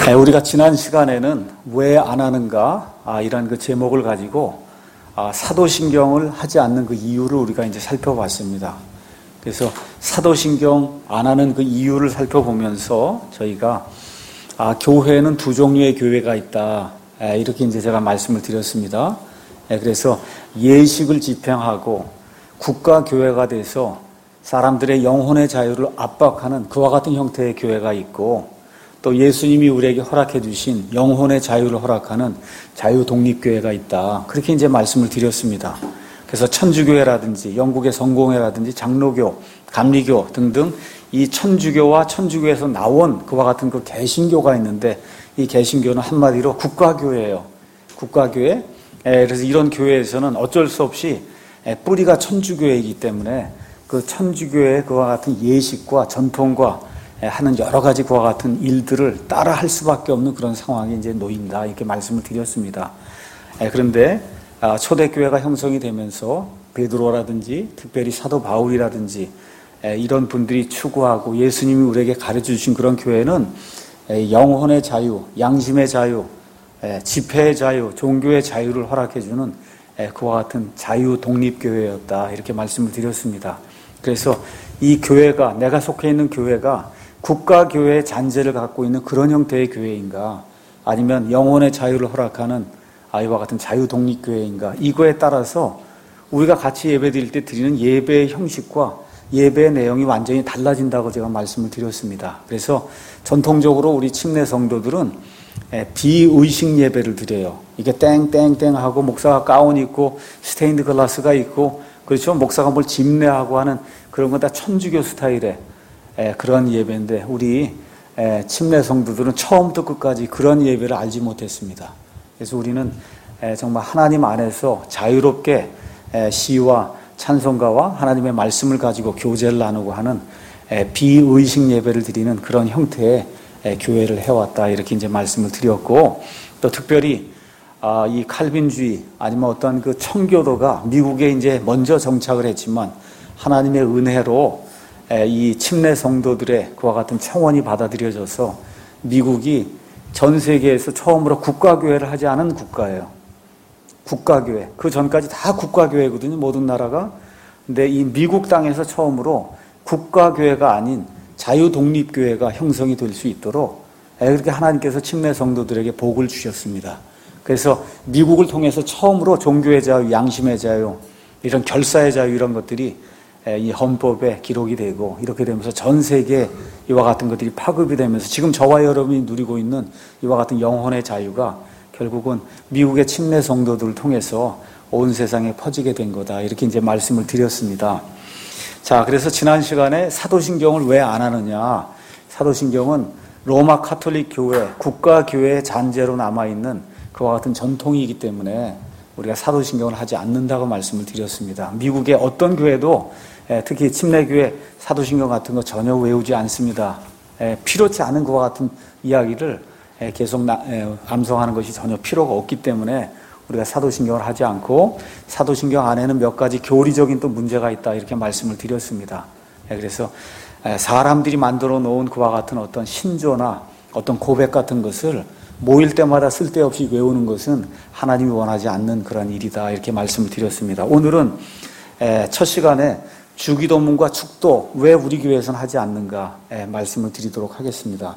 우리가 지난 시간에는 왜 안 하는가 이런 그 제목을 가지고 사도신경을 하지 않는 그 이유를 우리가 이제 살펴봤습니다. 그래서 사도신경 안 하는 그 이유를 살펴보면서 저희가 교회는 두 종류의 교회가 있다 이렇게 이제 제가 말씀을 드렸습니다. 그래서 예식을 집행하고 국가 교회가 돼서 사람들의 영혼의 자유를 압박하는 그와 같은 형태의 교회가 있고, 또 예수님이 우리에게 허락해 주신 영혼의 자유를 허락하는 자유독립교회가 있다. 그렇게 이제 말씀을 드렸습니다. 그래서 천주교회라든지 영국의 성공회라든지 장로교, 감리교 등등 이 천주교와 천주교에서 나온 그와 같은 그 개신교가 있는데, 이 개신교는 한마디로 국가교회예요. 국가교회. 그래서 이런 교회에서는 어쩔 수 없이 뿌리가 천주교회이기 때문에 그 천주교의 그와 같은 예식과 전통과 하는 여러 가지 그와 같은 일들을 따라 할 수밖에 없는 그런 상황이 이제 놓인다 이렇게 말씀을 드렸습니다. 그런데 초대교회가 형성이 되면서 베드로라든지 특별히 사도 바울이라든지 이런 분들이 추구하고 예수님이 우리에게 가르쳐 주신 그런 교회는 영혼의 자유, 양심의 자유, 집회의 자유, 종교의 자유를 허락해 주는 그와 같은 자유 독립교회였다 이렇게 말씀을 드렸습니다. 그래서 이 교회가, 내가 속해 있는 교회가 국가교회의 잔재를 갖고 있는 그런 형태의 교회인가, 아니면 영혼의 자유를 허락하는 이와 같은 자유독립교회인가, 이거에 따라서 우리가 같이 예배 드릴 때 드리는 예배의 형식과 예배의 내용이 완전히 달라진다고 제가 말씀을 드렸습니다. 그래서 전통적으로 우리 침례 성도들은 비의식 예배를 드려요. 이게 땡땡땡 하고 목사가 가운 입고 스테인드 글라스가 있고, 그렇죠? 목사가 뭘 집례하고 하는 그런 건 다 천주교 스타일의 그런 예배인데, 우리 침례 성도들은 처음부터 끝까지 그런 예배를 알지 못했습니다. 그래서 우리는 정말 하나님 안에서 자유롭게 시와 찬송가와 하나님의 말씀을 가지고 교제를 나누고 하는 비의식 예배를 드리는 그런 형태의 교회를 해왔다 이렇게 이제 말씀을 드렸고, 또 특별히 이 칼빈주의 아니면 어떤 그 청교도가 미국에 이제 먼저 정착을 했지만 하나님의 은혜로 이 침례 성도들의 그와 같은 청원이 받아들여져서 미국이 전 세계에서 처음으로 국가교회를 하지 않은 국가예요. 국가교회. 그 전까지 다 국가교회거든요, 모든 나라가. 근데 이 미국 땅에서 처음으로 국가교회가 아닌 자유독립교회가 형성이 될 수 있도록 그렇게 하나님께서 침례 성도들에게 복을 주셨습니다. 그래서 미국을 통해서 처음으로 종교의 자유, 양심의 자유, 이런 결사의 자유 이런 것들이 이 헌법에 기록이 되고, 이렇게 되면서 전 세계에 이와 같은 것들이 파급이 되면서 지금 저와 여러분이 누리고 있는 이와 같은 영혼의 자유가 결국은 미국의 침례 성도들을 통해서 온 세상에 퍼지게 된 거다 이렇게 이제 말씀을 드렸습니다. 자, 그래서 지난 시간에 사도신경을 왜 안 하느냐, 사도신경은 로마 카톨릭 교회, 국가교회의 잔재로 남아있는 그와 같은 전통이기 때문에 우리가 사도신경을 하지 않는다고 말씀을 드렸습니다. 미국의 어떤 교회도 특히 침례교회 사도신경 같은 거 전혀 외우지 않습니다. 필요치 않은 그와 같은 이야기를 계속 암송하는 것이 전혀 필요가 없기 때문에 우리가 사도신경을 하지 않고, 사도신경 안에는 몇 가지 교리적인 또 문제가 있다 이렇게 말씀을 드렸습니다. 그래서 사람들이 만들어 놓은 그와 같은 어떤 신조나 어떤 고백 같은 것을 모일 때마다 쓸데없이 외우는 것은 하나님이 원하지 않는 그런 일이다 이렇게 말씀을 드렸습니다. 오늘은 첫 시간에 주기도문과 축도 왜 우리 교회에서는 하지 않는가 말씀을 드리도록 하겠습니다.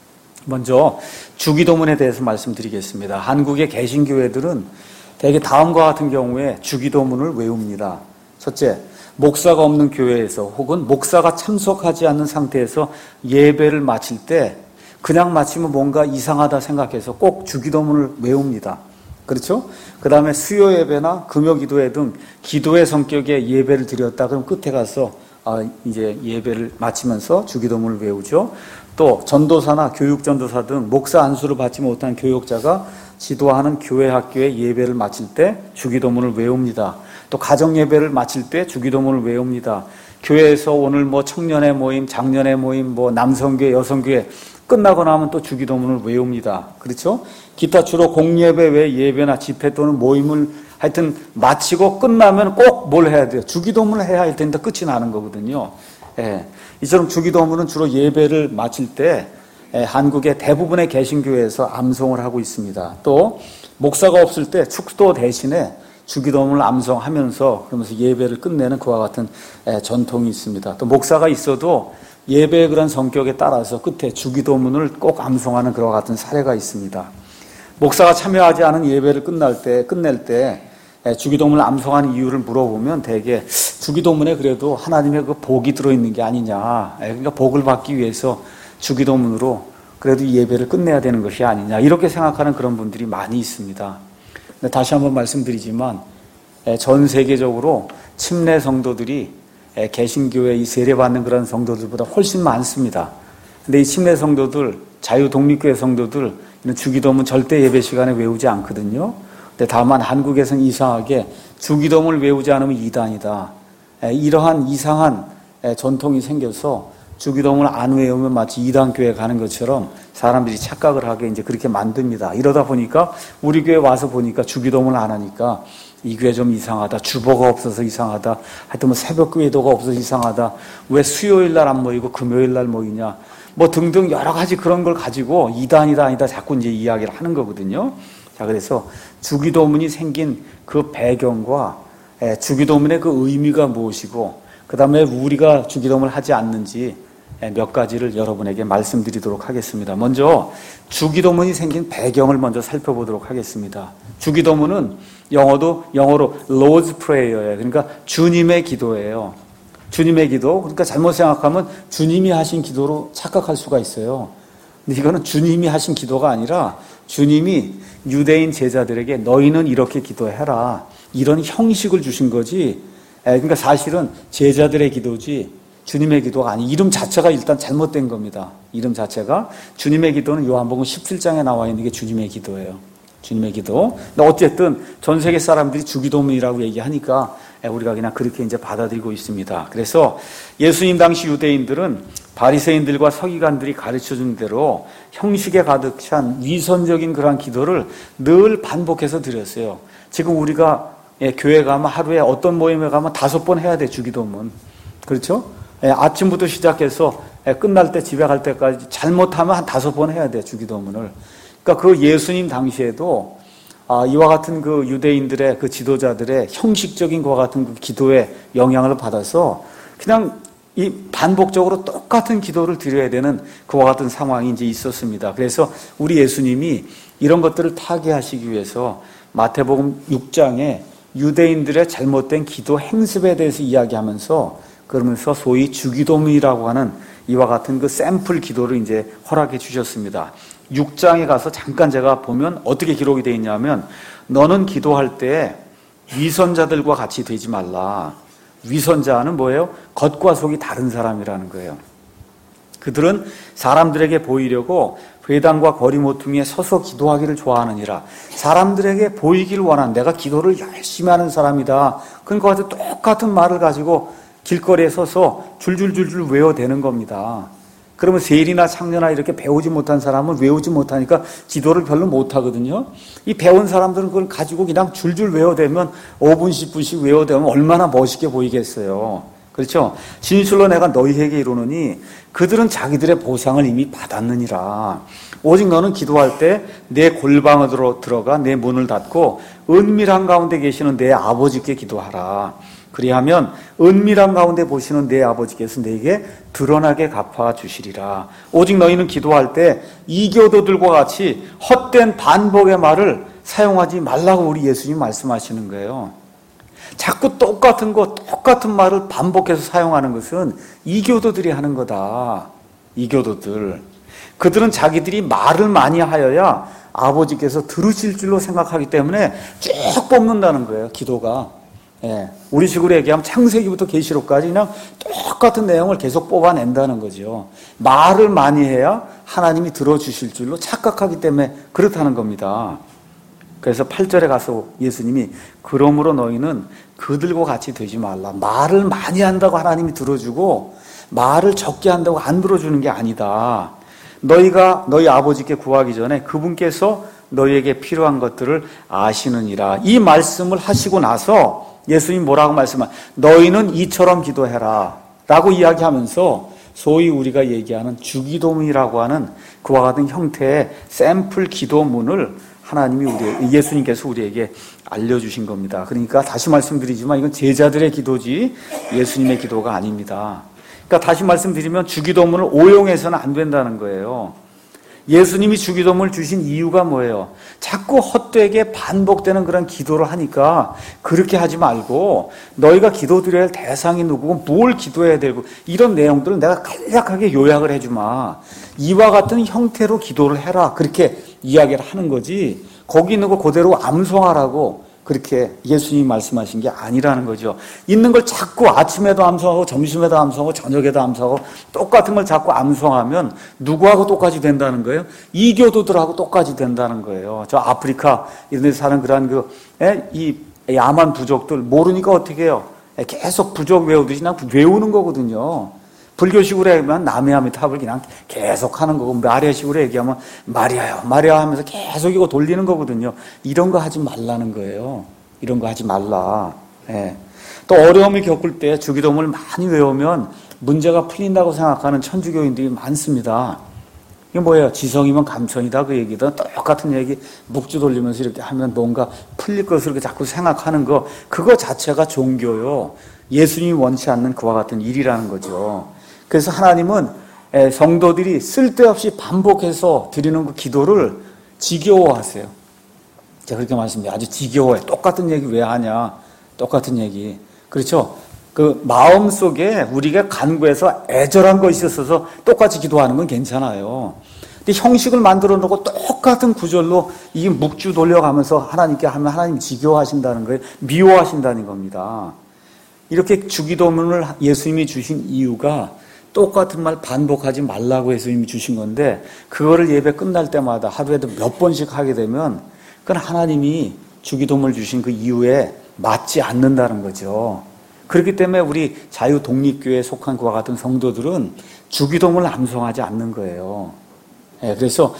먼저 주기도문에 대해서 말씀드리겠습니다. 한국의 개신교회들은 대개 다음과 같은 경우에 주기도문을 외웁니다. 첫째, 목사가 없는 교회에서 혹은 목사가 참석하지 않는 상태에서 예배를 마칠 때 그냥 마치면 뭔가 이상하다 생각해서 꼭 주기도문을 외웁니다. 그렇죠? 그 다음에 수요 예배나 금요 기도회 등 기도의 성격의 예배를 드렸다 그럼 끝에 가서 이제 예배를 마치면서 주기도문을 외우죠. 또 전도사나 교육전도사 등 목사 안수를 받지 못한 교육자가 지도하는 교회 학교의 예배를 마칠 때 주기도문을 외웁니다. 또 가정 예배를 마칠 때 주기도문을 외웁니다. 교회에서 오늘 뭐 청년의 모임, 장년의 모임, 뭐 남성교회, 여성교회 끝나고 나면 또 주기도문을 외웁니다. 그렇죠? 기타 주로 공예배 외 예배나 집회 또는 모임을 하여튼 마치고 끝나면 꼭 뭘 해야 돼요? 주기도문을 해야 할 텐데 끝이 나는 거거든요. 이처럼 주기도문은 주로 예배를 마칠 때 한국의 대부분의 개신교회에서 암송을 하고 있습니다. 또 목사가 없을 때 축도 대신에 주기도문을 암송하면서 그러면서 예배를 끝내는 그와 같은 전통이 있습니다. 또 목사가 있어도 예배의 그런 성격에 따라서 끝에 주기도문을 꼭 암송하는 그와 같은 사례가 있습니다. 목사가 참여하지 않은 예배를 끝낼 때 주기도문을 암송하는 이유를 물어보면 대개 주기도문에 그래도 하나님의 그 복이 들어있는 게 아니냐. 그러니까 복을 받기 위해서 주기도문으로 그래도 예배를 끝내야 되는 것이 아니냐. 이렇게 생각하는 그런 분들이 많이 있습니다. 근데 다시 한번 말씀드리지만 전 세계적으로 침례 성도들이 개신교회 이 세례받는 그런 성도들보다 훨씬 많습니다. 근데 이 침례 성도들, 자유독립교회 성도들 주기도문 절대 예배 시간에 외우지 않거든요. 근데 다만 한국에서는 이상하게 주기도문을 외우지 않으면 이단이다. 이러한 이상한 전통이 생겨서 주기도문을 안 외우면 마치 이단교회 가는 것처럼 사람들이 착각을 하게 이제 그렇게 만듭니다. 이러다 보니까 우리 교회 와서 보니까 주기도문을 안 하니까 이 교회 좀 이상하다. 주보가 없어서 이상하다. 하여튼 뭐 새벽 기도가 없어서 이상하다. 왜 수요일 날 안 모이고 금요일 날 모이냐. 뭐 등등 여러 가지 그런 걸 가지고 이단이다 아니다 자꾸 이제 이야기를 하는 거거든요. 자, 그래서 주기도문이 생긴 그 배경과 주기도문의 그 의미가 무엇이고 그 다음에 우리가 주기도문을 하지 않는지 몇 가지를 여러분에게 말씀드리도록 하겠습니다. 먼저 주기도문이 생긴 배경을 먼저 살펴보도록 하겠습니다. 주기도문은 영어로 Lord's Prayer예요. 그러니까 주님의 기도예요. 주님의 기도. 그러니까 잘못 생각하면 주님이 하신 기도로 착각할 수가 있어요. 근데 이거는 주님이 하신 기도가 아니라 주님이 유대인 제자들에게 너희는 이렇게 기도해라. 이런 형식을 주신 거지. 그러니까 사실은 제자들의 기도지 주님의 기도가 아니. 이름 자체가 일단 잘못된 겁니다. 이름 자체가. 주님의 기도는 요한복음 17장에 나와 있는 게 주님의 기도예요. 주님의 기도. 근데 어쨌든 전 세계 사람들이 주기도문이라고 얘기하니까 우리가 그냥 그렇게 이제 받아들이고 있습니다. 그래서 예수님 당시 유대인들은 바리새인들과 서기관들이 가르쳐준 대로 형식에 가득 찬 위선적인 그런 기도를 늘 반복해서 드렸어요. 지금 우리가 교회 가면 하루에 어떤 모임에 가면 5번 해야 돼, 주기도문. 그렇죠? 아침부터 시작해서 끝날 때 집에 갈 때까지 잘못하면 한 5번 해야 돼, 주기도문을. 그러니까 그 예수님 당시에도 이와 같은 그 유대인들의 그 지도자들의 형식적인 그와 같은 그 기도의 영향을 받아서 그냥 이 반복적으로 똑같은 기도를 드려야 되는 그와 같은 상황이 이제 있었습니다. 그래서 우리 예수님이 이런 것들을 타개하시기 위해서 마태복음 6장에 유대인들의 잘못된 기도 행습에 대해서 이야기하면서 그러면서 소위 주기도문이라고 하는 이와 같은 그 샘플 기도를 이제 허락해 주셨습니다. 6장에 가서 잠깐 제가 보면 어떻게 기록이 되어 있냐면 너는 기도할 때 위선자들과 같이 되지 말라. 위선자는 뭐예요? 겉과 속이 다른 사람이라는 거예요. 그들은 사람들에게 보이려고 회당과 거리 모퉁이에 서서 기도하기를 좋아하느니라. 사람들에게 보이기를 원한 내가 기도를 열심히 하는 사람이다. 그러니까 똑같은 말을 가지고 길거리에 서서 줄줄줄줄 외워대는 겁니다. 그러면 세리나 창녀나 이렇게 배우지 못한 사람은 외우지 못하니까 기도를 별로 못하거든요. 이 배운 사람들은 그걸 가지고 그냥 줄줄 외워대면 5분, 10분씩 외워대면 얼마나 멋있게 보이겠어요. 그렇죠? 진실로 내가 너희에게 이르노니 그들은 자기들의 보상을 이미 받았느니라. 오직 너는 기도할 때 내 골방으로 들어가 내 문을 닫고 은밀한 가운데 계시는 내 아버지께 기도하라. 그리하면 은밀한 가운데 보시는 내 아버지께서 너에게 드러나게 갚아주시리라. 오직 너희는 기도할 때 이교도들과 같이 헛된 반복의 말을 사용하지 말라고 우리 예수님 말씀하시는 거예요. 자꾸 똑같은 말을 반복해서 사용하는 것은 이교도들이 하는 거다. 이교도들. 그들은 자기들이 말을 많이 하여야 아버지께서 들으실 줄로 생각하기 때문에 쭉 뽑는다는 거예요, 기도가. 우리 식으로 얘기하면 창세기부터 계시록까지 그냥 똑같은 내용을 계속 뽑아낸다는 거죠. 말을 많이 해야 하나님이 들어주실 줄로 착각하기 때문에 그렇다는 겁니다. 그래서 8절에 가서 예수님이 그러므로 너희는 그들과 같이 되지 말라. 말을 많이 한다고 하나님이 들어주고 말을 적게 한다고 안 들어주는 게 아니다. 너희가 너희 아버지께 구하기 전에 그분께서 너희에게 필요한 것들을 아시느니라. 이 말씀을 하시고 나서 예수님 뭐라고 말씀하세요? 너희는 이처럼 기도해라 라고 이야기하면서 소위 우리가 얘기하는 주기도문이라고 하는 그와 같은 형태의 샘플 기도문을 하나님이 예수님께서 우리에게 알려주신 겁니다. 그러니까 다시 말씀드리지만 이건 제자들의 기도지 예수님의 기도가 아닙니다. 그러니까 다시 말씀드리면 주기도문을 오용해서는 안 된다는 거예요. 예수님이 주기도문을 주신 이유가 뭐예요? 자꾸 헛되게 반복되는 그런 기도를 하니까 그렇게 하지 말고 너희가 기도드려야 할 대상이 누구고 뭘 기도해야 되고 이런 내용들을 내가 간략하게 요약을 해주마. 이와 같은 형태로 기도를 해라. 그렇게 이야기를 하는 거지 거기 있는 거 그대로 암송하라고 그렇게 예수님이 말씀하신 게 아니라는 거죠. 있는 걸 자꾸 아침에도 암송하고 점심에도 암송하고 저녁에도 암송하고 똑같은 걸 자꾸 암송하면 누구하고 똑같이 된다는 거예요? 이교도들하고 똑같이 된다는 거예요. 저 아프리카 이런 데 사는 그런 이 야만 부족들 모르니까 어떻게 해요? 계속 부족 외우듯이 그냥 외우는 거거든요. 불교식으로 얘기하면 나미아미탑을 그냥 계속 하는 거고 마리아식으로 얘기하면 마리아요 마리아 하면서 계속 이거 돌리는 거거든요. 이런 거 하지 말라는 거예요. 이런 거 하지 말라. 예. 또 어려움을 겪을 때 주기도문을 많이 외우면 문제가 풀린다고 생각하는 천주교인들이 많습니다. 이게 뭐예요? 지성이면 감천이다 그 얘기든 똑같은 얘기 묵주 돌리면서 이렇게 하면 뭔가 풀릴 것을 이렇게 자꾸 생각하는 거 그거 자체가 종교요. 예수님이 원치 않는 그와 같은 일이라는 거죠. 그래서 하나님은 성도들이 쓸데없이 반복해서 드리는 그 기도를 지겨워하세요. 제가 그렇게 말씀드려요. 아주 지겨워해. 똑같은 얘기 왜 하냐. 똑같은 얘기. 그렇죠? 그 마음 속에 우리가 간구해서 애절한 것이 있어서 똑같이 기도하는 건 괜찮아요. 근데 형식을 만들어 놓고 똑같은 구절로 이 묵주 돌려가면서 하나님께 하면 하나님 지겨워하신다는 거예요. 미워하신다는 겁니다. 이렇게 주기도문을 예수님이 주신 이유가 똑같은 말 반복하지 말라고 예수님이 주신 건데 그거를 예배 끝날 때마다 하루에도 몇 번씩 하게 되면 그건 하나님이 주기도문을 주신 그 이유에 맞지 않는다는 거죠. 그렇기 때문에 우리 자유독립교회에 속한 그와 같은 성도들은 주기도문을 암송하지 않는 거예요. 그래서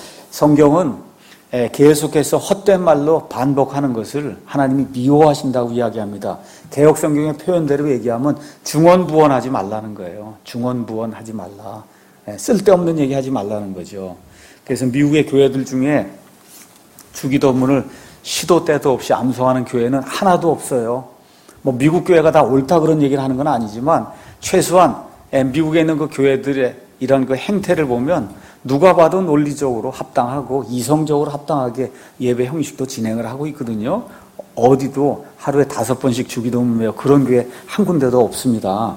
성경은 계속해서 헛된 말로 반복하는 것을 하나님이 미워하신다고 이야기합니다. 개역 성경의 표현대로 얘기하면 중언부언하지 말라는 거예요. 중언부언하지 말라. 쓸데없는 얘기하지 말라는 거죠. 그래서 미국의 교회들 중에 주기도문을 시도 때도 없이 암송하는 교회는 하나도 없어요. 뭐 미국 교회가 다 옳다 그런 얘기를 하는 건 아니지만 최소한 미국에 있는 그 교회들의 이런 그 행태를 보면 누가 봐도 논리적으로 합당하고 이성적으로 합당하게 예배 형식도 진행을 하고 있거든요. 어디도 하루에 5번씩 주기도문 외워 그런 교회 한 군데도 없습니다.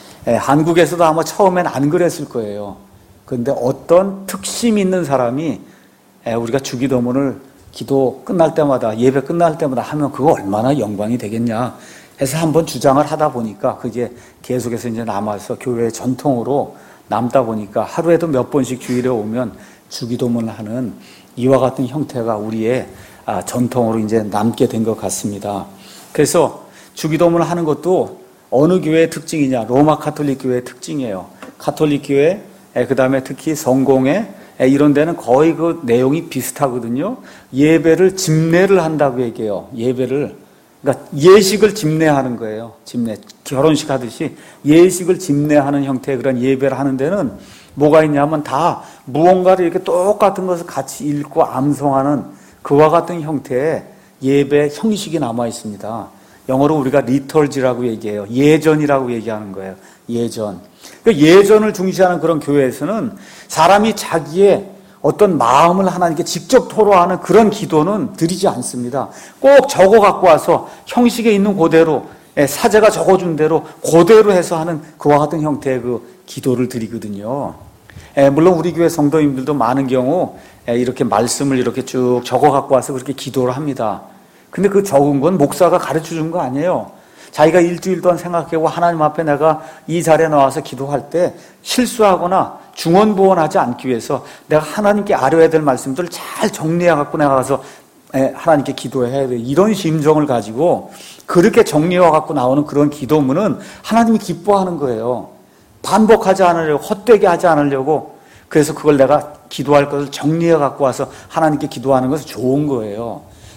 한국에서도 아마 처음엔 안 그랬을 거예요. 그런데 어떤 특심 있는 사람이 우리가 주기도문을 기도 끝날 때마다 예배 끝날 때마다 하면 그거 얼마나 영광이 되겠냐 해서 한번 주장을 하다 보니까 그게 계속해서 이제 남아서 교회의 전통으로 남다 보니까 하루에도 몇 번씩 주일에 오면 주기도문을 하는 이와 같은 형태가 우리의 전통으로 이제 남게 된 것 같습니다. 그래서 주기도문을 하는 것도 어느 교회의 특징이냐? 로마 가톨릭 교회의 특징이에요. 가톨릭 교회, 그 다음에 특히 성공회 이런 데는 거의 그 내용이 비슷하거든요. 예배를 집례를 한다고 얘기해요. 예배를. 그러니까 예식을 집례하는 거예요. 집례. 결혼식 하듯이 예식을 집례하는 형태의 그런 예배를 하는 데는 뭐가 있냐면 다 무언가를 이렇게 똑같은 것을 같이 읽고 암송하는 그와 같은 형태의 예배 형식이 남아 있습니다. 영어로 우리가 리털지라고 얘기해요. 예전이라고 얘기하는 거예요. 예전. 그러니까 예전을 중시하는 그런 교회에서는 사람이 자기의 어떤 마음을 하나님께 직접 토로하는 그런 기도는 드리지 않습니다. 꼭 적어 갖고 와서 형식에 있는 그대로 사제가 적어준 대로 그대로 해서 하는 그와 같은 형태의 그 기도를 드리거든요. 물론 우리 교회 성도님들도 많은 경우 이렇게 말씀을 이렇게 쭉 적어 갖고 와서 그렇게 기도를 합니다. 근데 그 적은 건 목사가 가르쳐 준 거 아니에요. 자기가 일주일 동안 생각하고 하나님 앞에 내가 이 자리에 나와서 기도할 때 실수하거나 중언부언하지 않기 위해서 내가 하나님께 아뢰야 될 말씀들을 잘 정리해 갖고 내가 가서 하나님께 기도해야 돼. 이런 심정을 가지고 그렇게 정리해 갖고 나오는 그런 기도문은 하나님이 기뻐하는 거예요. 반복하지 않으려고, 헛되게 하지 않으려고. 그래서 그걸 내가 기도할 것을 정리해 갖고 와서 하나님께 기도하는 것은 좋은 거예요.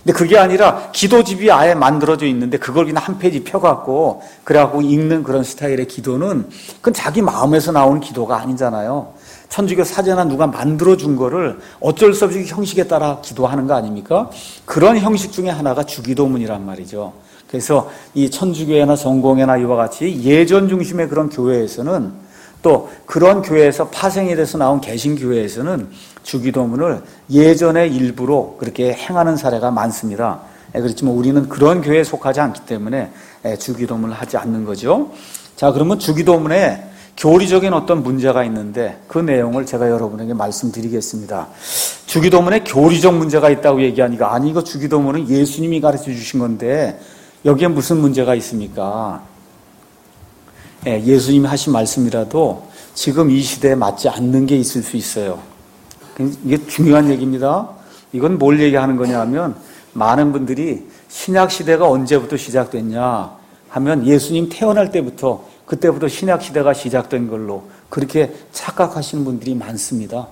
근데 그게 아니라 기도집이 아예 만들어져 있는데 그걸 그냥 한 페이지 펴갖고 그래갖고 읽는 그런 스타일의 기도는 그건 자기 마음에서 나오는 기도가 아니잖아요. 천주교 사제나 누가 만들어준 거를 어쩔 수 없이 형식에 따라 기도하는 거 아닙니까? 그런 형식 중에 하나가 주기도문이란 말이죠. 그래서 이 천주교회나 성공회나 이와 같이 예전 중심의 그런 교회에서는 또 그런 교회에서 파생이 돼서 나온 개신교회에서는 주기도문을 예전의 일부로 그렇게 행하는 사례가 많습니다. 그렇지만 우리는 그런 교회에 속하지 않기 때문에 주기도문을 하지 않는 거죠. 자, 그러면 주기도문에 교리적인 어떤 문제가 있는데 그 내용을 제가 여러분에게 말씀드리겠습니다. 주기도문에 교리적 문제가 있다고 얘기하니까 아니 이거 주기도문은 예수님이 가르쳐 주신 건데 여기에 무슨 문제가 있습니까? 예수님이 하신 말씀이라도 지금 이 시대에 맞지 않는 게 있을 수 있어요. 이게 중요한 얘기입니다. 이건 뭘 얘기하는 거냐 하면 많은 분들이 신약 시대가 언제부터 시작됐냐 하면 예수님 태어날 때부터 그때부터 신약 시대가 시작된 걸로 그렇게 착각하시는 분들이 많습니다.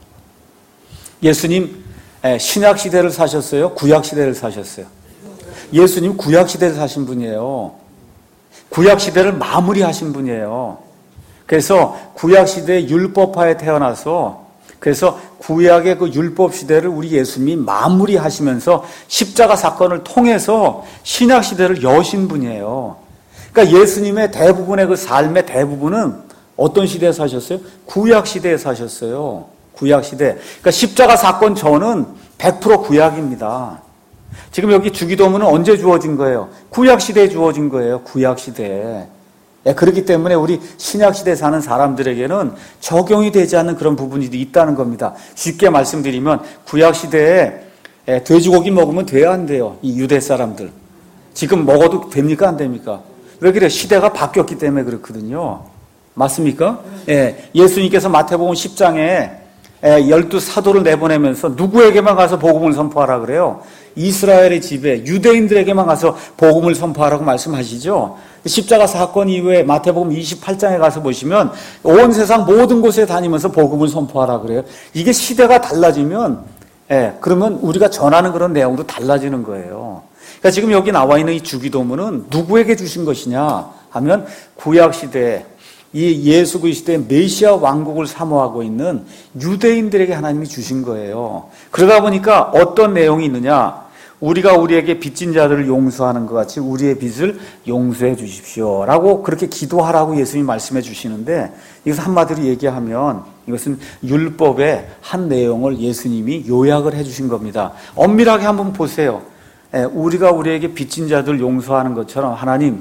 예수님 신약 시대를 사셨어요? 구약 시대를 사셨어요? 예수님 구약 시대를 사신 분이에요. 구약 시대를 마무리하신 분이에요. 그래서 구약 시대의 율법하에 태어나서 그래서 구약의 그 율법 시대를 우리 예수님이 마무리하시면서 십자가 사건을 통해서 신약 시대를 여신 분이에요. 그러니까 예수님의 대부분의 그 삶의 대부분은 어떤 시대에 사셨어요? 구약 시대에 사셨어요. 구약 시대. 그러니까 십자가 사건 전은 100% 구약입니다. 지금 여기 주기도문은 언제 주어진 거예요? 구약 시대에 주어진 거예요. 구약 시대에. 그렇기 때문에 우리 신약 시대에 사는 사람들에게는 적용이 되지 않는 그런 부분이 있다는 겁니다. 쉽게 말씀드리면 구약 시대에 돼지고기 먹으면 돼야 안 돼요. 이 유대 사람들. 지금 먹어도 됩니까? 안 됩니까? 왜 그래요? 시대가 바뀌었기 때문에 그렇거든요. 맞습니까? 예수님께서 마태복음 10장에 12사도를 내보내면서 누구에게만 가서 복음을 선포하라 그래요? 이스라엘의 집에 유대인들에게만 가서 복음을 선포하라고 말씀하시죠. 십자가 사건 이후에 마태복음 28장에 가서 보시면 온 세상 모든 곳에 다니면서 복음을 선포하라 그래요. 이게 시대가 달라지면 그러면 우리가 전하는 그런 내용도 달라지는 거예요. 그러니까 지금 여기 나와 있는 이 주기도문은 누구에게 주신 것이냐 하면 구약 시대에 이 예수 그리스도의 메시아 왕국을 사모하고 있는 유대인들에게 하나님이 주신 거예요. 그러다 보니까 어떤 내용이 있느냐? 우리가 우리에게 빚진 자들을 용서하는 것 같이 우리의 빚을 용서해 주십시오 라고 그렇게 기도하라고 예수님이 말씀해 주시는데 이것을 한마디로 얘기하면 이것은 율법의 한 내용을 예수님이 요약을 해 주신 겁니다. 엄밀하게 한번 보세요. 우리가 우리에게 빚진 자들 용서하는 것처럼 하나님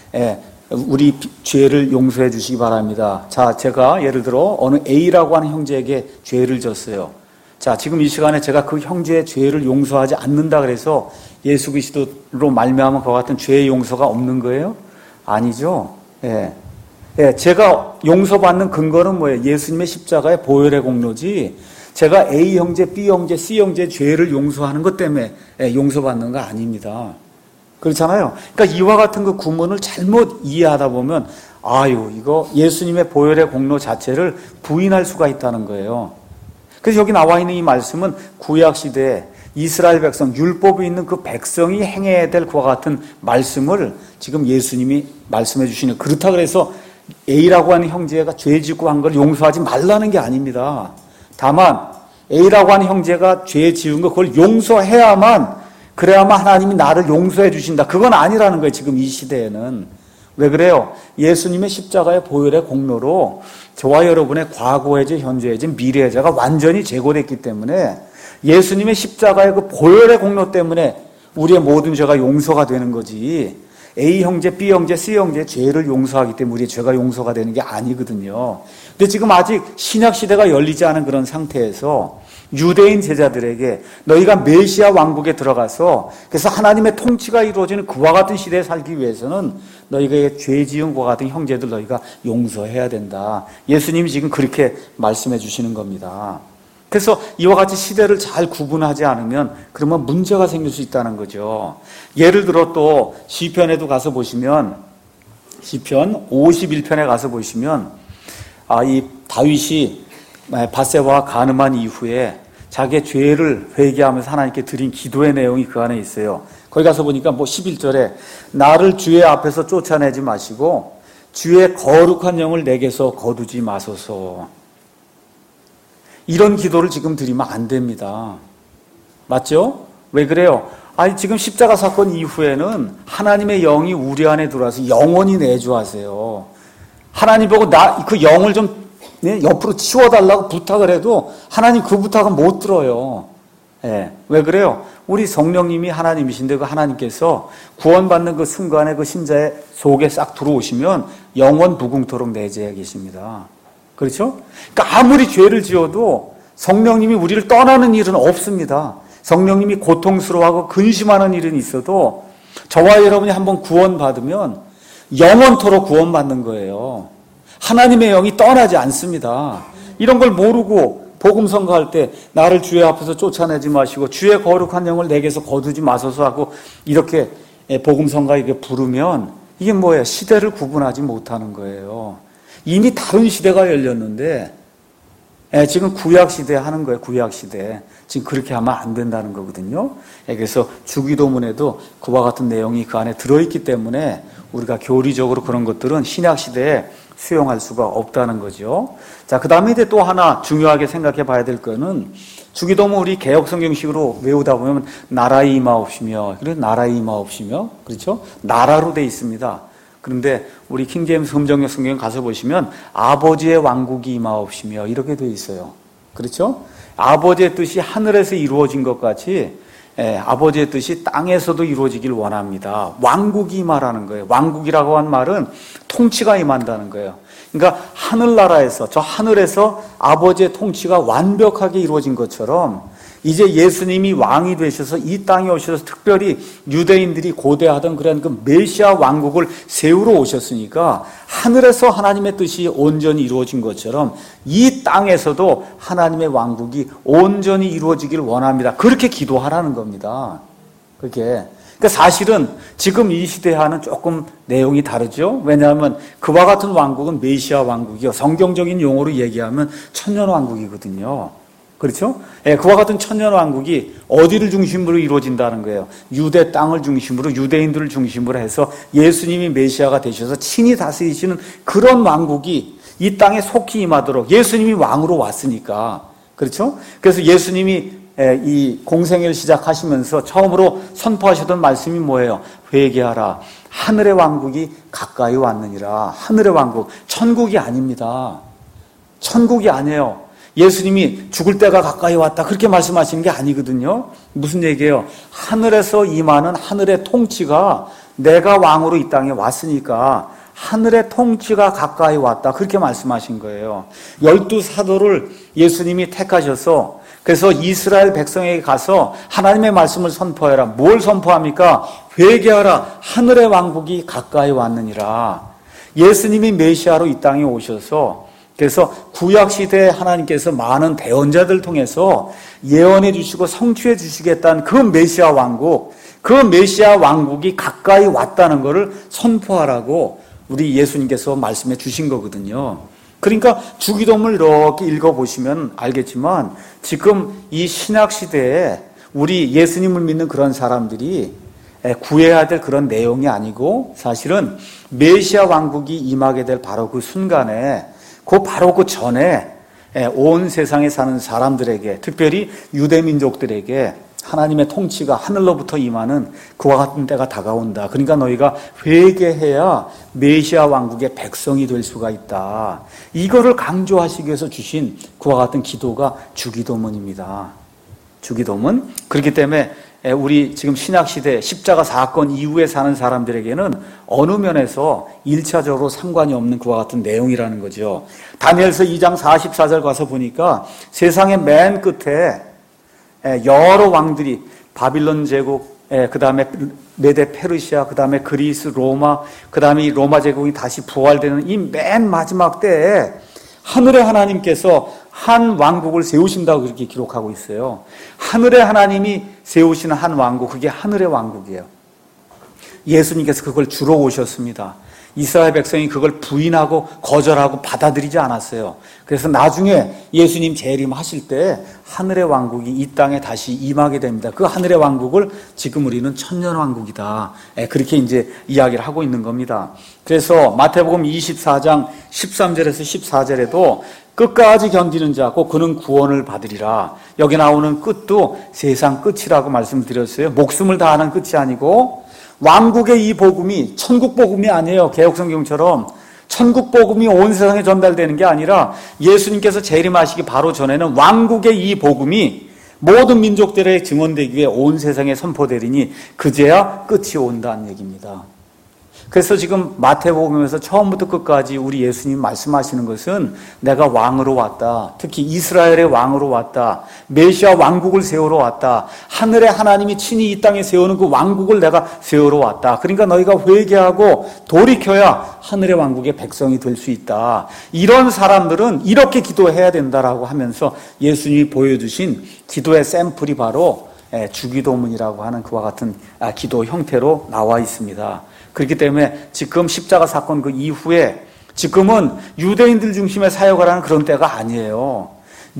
우리 죄를 용서해 주시기 바랍니다. 자, 제가 예를 들어 어느 A라고 하는 형제에게 죄를 졌어요. 자, 지금 이 시간에 제가 그 형제의 죄를 용서하지 않는다 그래서 예수 그리스도로 말미암아 그와 같은 죄의 용서가 없는 거예요? 아니죠. 제가 용서받는 근거는 뭐예요? 예수님의 십자가의 보혈의 공로지 제가 A 형제, B 형제, C 형제의 죄를 용서하는 것 때문에 용서받는 거 아닙니다. 그렇잖아요. 그러니까 이와 같은 그 구문을 잘못 이해하다 보면 이거 예수님의 보혈의 공로 자체를 부인할 수가 있다는 거예요. 그래서 여기 나와 있는 이 말씀은 구약 시대에 이스라엘 백성, 율법이 있는 그 백성이 행해야 될 그와 같은 말씀을 지금 예수님이 말씀해 주시는 그렇다 그래서 A라고 하는 형제가 죄 짓고 한 걸 용서하지 말라는 게 아닙니다. 다만 A라고 하는 형제가 죄 지은 거 그걸 용서해야만 그래야만 하나님이 나를 용서해 주신다. 그건 아니라는 거예요. 지금 이 시대에는. 왜 그래요? 예수님의 십자가의 보혈의 공로로 저와 여러분의 과거의 죄, 현재의 죄, 미래의 죄가 완전히 제거됐기 때문에 예수님의 십자가의 그 보혈의 공로 때문에 우리의 모든 죄가 용서가 되는 거지 A 형제, B 형제, C 형제의 죄를 용서하기 때문에 우리의 죄가 용서가 되는 게 아니거든요. 근데 지금 아직 신약 시대가 열리지 않은 그런 상태에서 유대인 제자들에게 너희가 메시아 왕국에 들어가서 그래서 하나님의 통치가 이루어지는 그와 같은 시대에 살기 위해서는 너희가 죄 지은 것 같은 형제들 너희가 용서해야 된다. 예수님이 지금 그렇게 말씀해 주시는 겁니다. 그래서 이와 같이 시대를 잘 구분하지 않으면 그러면 문제가 생길 수 있다는 거죠. 예를 들어 또 시편에도 가서 보시면 시편 51편에 가서 보시면 이 다윗이 밧세바와 간음한 이후에 자기의 죄를 회개하면서 하나님께 드린 기도의 내용이 그 안에 있어요. 거기 가서 보니까 11절에 나를 주의 앞에서 쫓아내지 마시고 주의 거룩한 영을 내게서 거두지 마소서. 이런 기도를 지금 드리면 안 됩니다. 맞죠? 왜 그래요? 아니, 지금 십자가 사건 이후에는 하나님의 영이 우리 안에 들어와서 영원히 내주하세요. 하나님 보고 그 영을 좀 옆으로 치워달라고 부탁을 해도 하나님 그 부탁은 못 들어요. 예. 왜 그래요? 우리 성령님이 하나님이신데 그 하나님께서 구원받는 그 순간에 그 신자의 속에 싹 들어오시면 영원 무궁토록 내재해 계십니다. 그렇죠? 그러니까 아무리 죄를 지어도 성령님이 우리를 떠나는 일은 없습니다. 성령님이 고통스러워하고 근심하는 일은 있어도 저와 여러분이 한번 구원받으면 영원토록 구원받는 거예요. 하나님의 영이 떠나지 않습니다. 이런 걸 모르고 복음 선거할 때 나를 주의 앞에서 쫓아내지 마시고 주의 거룩한 영을 내게서 거두지 마소서 하고 이렇게 복음 선거에 부르면 이게 뭐예요? 시대를 구분하지 못하는 거예요. 이미 다른 시대가 열렸는데 지금 구약 시대에 하는 거예요. 구약 시대. 지금 그렇게 하면 안 된다는 거거든요. 그래서 주기도문에도 그와 같은 내용이 그 안에 들어있기 때문에 우리가 교리적으로 그런 것들은 신약 시대에 수용할 수가 없다는 거죠. 자, 그 다음에 이제 또 하나 중요하게 생각해 봐야 될 거는 주기도문 우리 개혁성경식으로 외우다 보면 나라의 임하옵시며, 그래서 나라의 임하옵시며, 그렇죠? 나라로 돼 있습니다. 그런데 우리 킹제임스 흠정역 성경 가서 보시면 아버지의 왕국이 임하옵시며 이렇게 돼 있어요. 그렇죠? 아버지의 뜻이 하늘에서 이루어진 것 같이 아버지의 뜻이 땅에서도 이루어지길 원합니다. 왕국이 임하라는 거예요. 왕국이라고 한 말은 통치가 임한다는 거예요. 그러니까 하늘나라에서, 저 하늘에서 아버지의 통치가 완벽하게 이루어진 것처럼 이제 예수님이 왕이 되셔서 이 땅에 오셔서 특별히 유대인들이 고대하던 그런 그 메시아 왕국을 세우러 오셨으니까 하늘에서 하나님의 뜻이 온전히 이루어진 것처럼 이 땅에서도 하나님의 왕국이 온전히 이루어지길 원합니다. 그렇게 기도하라는 겁니다. 그렇게. 그러니까 사실은 지금 이 시대와는 조금 내용이 다르죠. 왜냐하면 그와 같은 왕국은 메시아 왕국이요. 성경적인 용어로 얘기하면 천년 왕국이거든요. 그렇죠? 그와 같은 천년 왕국이 어디를 중심으로 이루어진다는 거예요. 유대 땅을 중심으로 유대인들을 중심으로 해서 예수님이 메시아가 되셔서 친히 다스리시는 그런 왕국이 이 땅에 속히 임하도록 예수님이 왕으로 왔으니까. 그렇죠? 그래서 예수님이 이 공생애를 시작하시면서 처음으로 선포하셨던 말씀이 뭐예요? 회개하라. 하늘의 왕국이 가까이 왔느니라. 하늘의 왕국. 천국이 아닙니다. 천국이 아니에요. 예수님이 죽을 때가 가까이 왔다 그렇게 말씀하시는 게 아니거든요. 무슨 얘기예요? 하늘에서 임하는 하늘의 통치가 내가 왕으로 이 땅에 왔으니까 하늘의 통치가 가까이 왔다 그렇게 말씀하신 거예요. 12사도를 예수님이 택하셔서 그래서 이스라엘 백성에게 가서 하나님의 말씀을 선포해라. 뭘 선포합니까? 회개하라. 하늘의 왕국이 가까이 왔느니라. 예수님이 메시아로 이 땅에 오셔서 그래서 구약시대에 하나님께서 많은 대언자들 통해서 예언해 주시고 성취해 주시겠다는 그 메시아 왕국, 그 메시아 왕국이 가까이 왔다는 것을 선포하라고 우리 예수님께서 말씀해 주신 거거든요. 그러니까 주기도문을 이렇게 읽어보시면 알겠지만 지금 이 신약시대에 우리 예수님을 믿는 그런 사람들이 구해야 될 그런 내용이 아니고 사실은 메시아 왕국이 임하게 될 바로 그 순간에 바로 그 전에 온 세상에 사는 사람들에게 특별히 유대민족들에게 하나님의 통치가 하늘로부터 임하는 그와 같은 때가 다가온다. 그러니까 너희가 회개해야 메시아 왕국의 백성이 될 수가 있다. 이거를 강조하시기 위해서 주신 그와 같은 기도가 주기도문입니다. 주기도문. 그렇기 때문에 우리 지금 신약시대 십자가 사건 이후에 사는 사람들에게는 어느 면에서 1차적으로 상관이 없는 그와 같은 내용이라는 거죠. 다니엘서 2장 44절 가서 보니까 세상의 맨 끝에 여러 왕들이 바빌론 제국, 그 다음에 메데 페르시아, 그 다음에 그리스, 로마, 그 다음에 이 로마 제국이 다시 부활되는 이 맨 마지막 때에 하늘의 하나님께서 한 왕국을 세우신다고 그렇게 기록하고 있어요. 하늘의 하나님이 세우시는 한 왕국, 그게 하늘의 왕국이에요. 예수님께서 그걸 주러 오셨습니다. 이스라엘 백성이 그걸 부인하고 거절하고 받아들이지 않았어요. 그래서 나중에 예수님 재림하실 때 하늘의 왕국이 이 땅에 다시 임하게 됩니다. 그 하늘의 왕국을 지금 우리는 천년왕국이다. 그렇게 이제 이야기를 하고 있는 겁니다. 그래서 마태복음 24장 13절에서 14절에도 끝까지 견디는 자 곧 그는 구원을 받으리라. 여기 나오는 끝도 세상 끝이라고 말씀드렸어요. 목숨을 다하는 끝이 아니고 왕국의 이 복음이 천국 복음이 아니에요. 개혁성경처럼 천국 복음이 온 세상에 전달되는 게 아니라 예수님께서 재림하시기 바로 전에는 왕국의 이 복음이 모든 민족들의 증언되기 위해 온 세상에 선포되리니 그제야 끝이 온다는 얘기입니다. 그래서 지금 마태복음에서 처음부터 끝까지 우리 예수님 말씀하시는 것은 내가 왕으로 왔다. 특히 이스라엘의 왕으로 왔다. 메시아 왕국을 세우러 왔다. 하늘의 하나님이 친히 이 땅에 세우는 그 왕국을 내가 세우러 왔다. 그러니까 너희가 회개하고 돌이켜야 하늘의 왕국의 백성이 될 수 있다. 이런 사람들은 이렇게 기도해야 된다라고 하면서 예수님이 보여주신 기도의 샘플이 바로 주기도문이라고 하는 그와 같은 기도 형태로 나와 있습니다. 그렇기 때문에 지금 십자가 사건 그 이후에 지금은 유대인들 중심의 사역을 하는 그런 때가 아니에요.